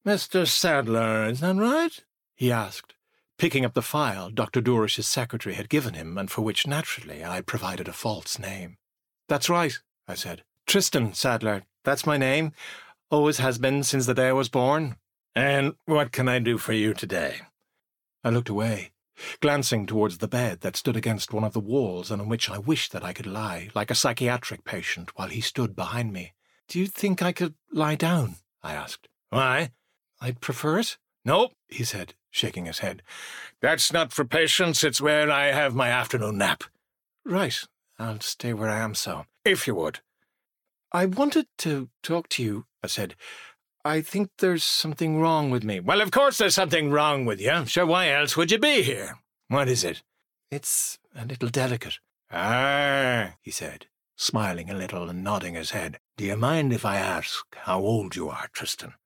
Mr. Sadler, is that right? He asked, picking up the file Dr. Doorish's secretary had given him and for which, naturally, I had provided a false name. That's right, I said. Tristan Sadler, that's my name. Always has been since the day I was born. And what can I do for you today? I looked away, glancing towards the bed that stood against one of the walls and on which I wished that I could lie, like a psychiatric patient, while he stood behind me. Do you think I could lie down? I asked. Why? I'd prefer it. No, he said, shaking his head. That's not for patients, it's where I have my afternoon nap. Right, I'll stay where I am so, if you would. I wanted to talk to you, I said. I think there's something wrong with me. Well, of course there's something wrong with you. Sure, why else would you be here? What is it? It's a little delicate. Ah, he said, smiling a little and nodding his head. Do you mind if I ask how old you are, Tristan?